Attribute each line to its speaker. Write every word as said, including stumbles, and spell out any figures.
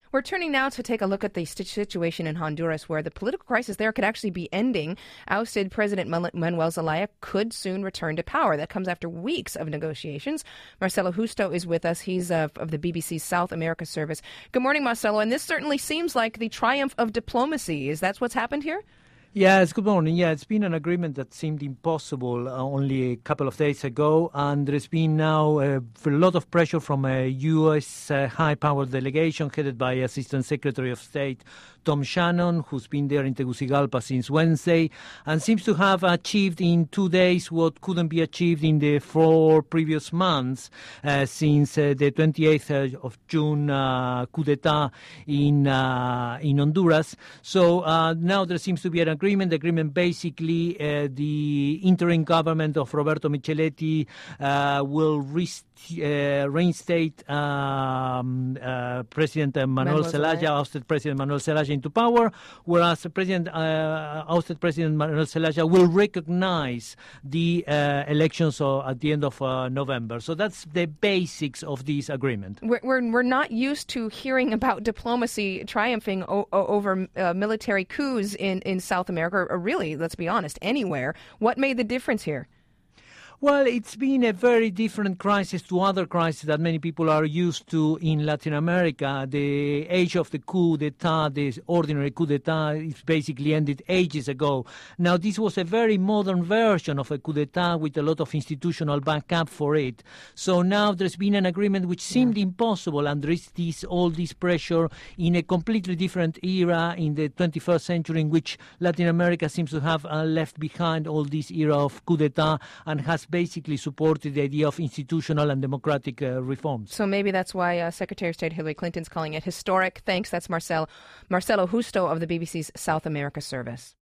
Speaker 1: We're turning now to take a look at the situation in Honduras, where the political crisis there could actually be ending. Ousted President Manuel Zelaya could soon return to power. That comes after weeks of negotiations. Marcelo Justo is with us. He's uh, of the B B C's South America service. Good morning, Marcelo. And this certainly seems like the triumph of diplomacy. Is that what's happened here?
Speaker 2: Yes, good morning. Yeah, it's been an agreement that seemed impossible uh, only a couple of days ago, and there's been now uh, a lot of pressure from a U S uh, high-powered delegation headed by Assistant Secretary of State Tom Shannon, who's been there in Tegucigalpa since Wednesday, and seems to have achieved in two days what couldn't be achieved in the four previous months uh, since uh, the twenty-eighth of June uh, coup d'etat in, uh, in Honduras. So uh, now there seems to be an agreement. The agreement basically, uh, the interim government of Roberto Micheletti uh, will rest, uh, reinstate um, uh, President Manuel, Manuel Zelaya, ousted President Manuel Zelaya into power, whereas President uh, ousted President Manuel Zelaya will recognize the uh, elections uh, at the end of uh, November. So that's the basics of this agreement.
Speaker 1: We're we're, we're not used to hearing about diplomacy triumphing o- over uh, military coups in, in South America, or really, let's be honest, anywhere. What made the difference here?
Speaker 2: Well, it's been a very different crisis to other crises that many people are used to in Latin America. The age of the coup d'etat, the ordinary coup d'etat, is basically ended ages ago. Now, this was a very modern version of a coup d'etat with a lot of institutional backup for it. So now there's been an agreement which seemed yeah. impossible, and there is this, all this pressure in a completely different era in the twenty-first century, in which Latin America seems to have uh, left behind all this era of coup d'etat and has basically supported the idea of institutional and democratic uh, reforms.
Speaker 1: So maybe that's why uh, Secretary of State Hillary Clinton's calling it historic. Thanks. That's Marcel, Marcelo Justo of the B B C's South America service.